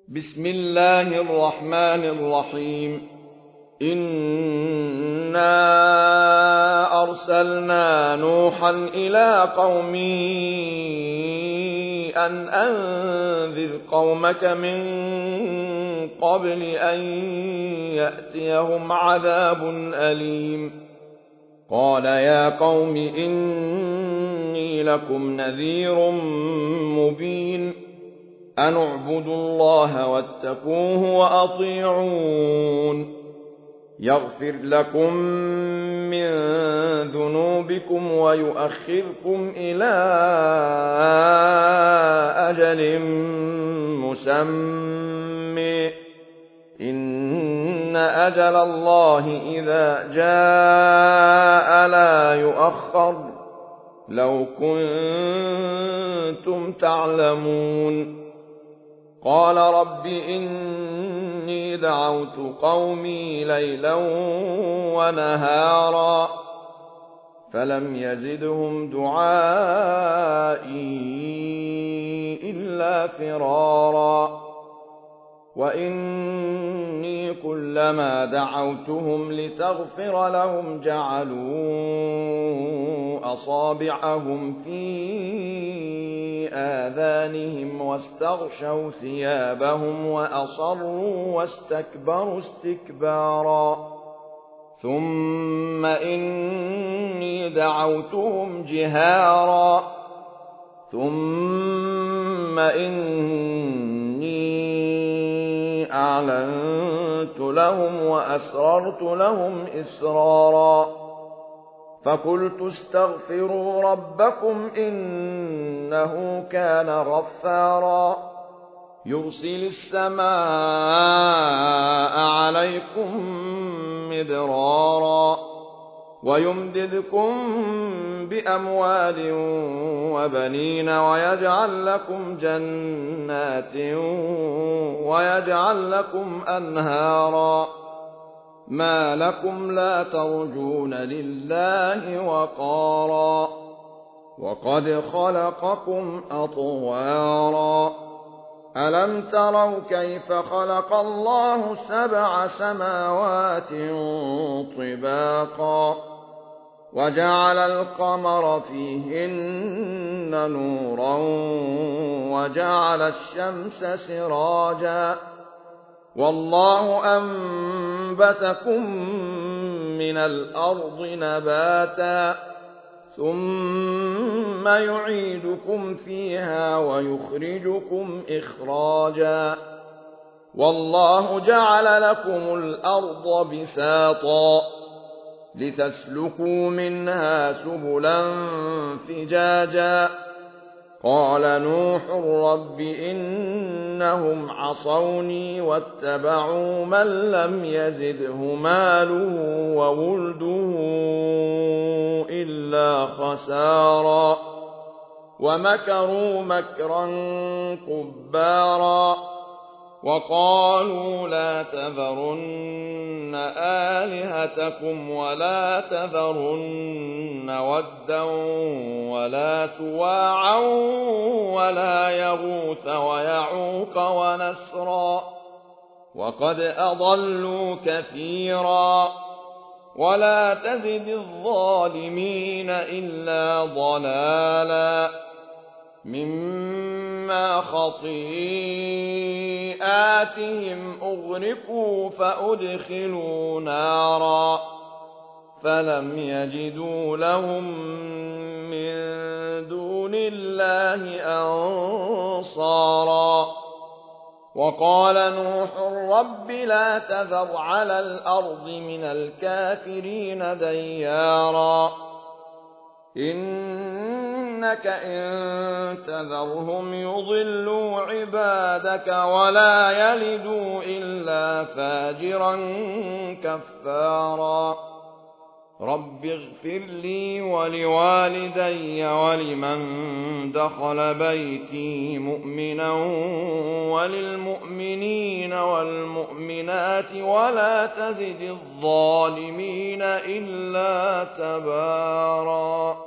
بسم الله الرحمن الرحيم. إنا أرسلنا نوحا إلى قومه أن أنذر قومك من قبل أن يأتيهم عذاب أليم. قال يا قوم إني لكم نذير مبين. أن اعبدوا الله واتقوه وأطيعون. يغفر لكم من ذنوبكم ويؤخركم إلى أجل مسمى إن أجل الله إذا جاء لا يؤخر لو كنتم تعلمون. قال رب إني دعوت قومي ليلا ونهارا فلم يزدهم دعائي إلا فرارا. وإني كلما دعوتهم لتغفر لهم جعلوا أصابعهم في آذانهم واستغشوا ثيابهم وأصروا واستكبروا استكبارا. ثم إني دعوتهم جهارا ثم إني أعلنت لهم وأسررت لهم إسرارا. فقلت استغفروا ربكم إنه كان غفارا يرسل السماء عليكم مدرارا ويمددكم بأموال وبنين ويجعل لكم جنات ويجعل لكم أنهارا. ما لكم لا ترجون لله وقارا وقد خلقكم أطوارا. ألم تروا كيف خلق الله 7 سماوات طباقا وجعل القمر فيهن نورا وجعل الشمس سراجا والله أنبتكم من الأرض نباتا ثم يعيدكم فيها ويخرجكم إخراجا. والله جعل لكم الأرض بساطا لتسلكوا منها سبلا فجاجا. قال نوح رب إنهم عصوني واتبعوا من لم يزده ماله وولده إلا خسارا ومكروا مكرا كبارا. وقالوا لا تذرن آلهتكم ولا تذرن ودا ولا سواعا ولا يغوث ويعوق ونسرا وقد أضلوا كثيرا ولا تزد الظالمين إلا ضلالا مما خطيئاتهم أغرقوا فأدخلوا نارا فلم يجدوا لهم من دون الله أنصارا. وقال نوح رب لا تذر على الأرض من الكافرين ديارا إنك إن تذرهم يضلوا عبادك ولا يلدوا إلا فاجرا كفارا. رب اغفر لي ولوالدي ولمن دخل بيتي مؤمنا وللمؤمنين والمؤمنات ولا تزد الظالمين إلا تبارا.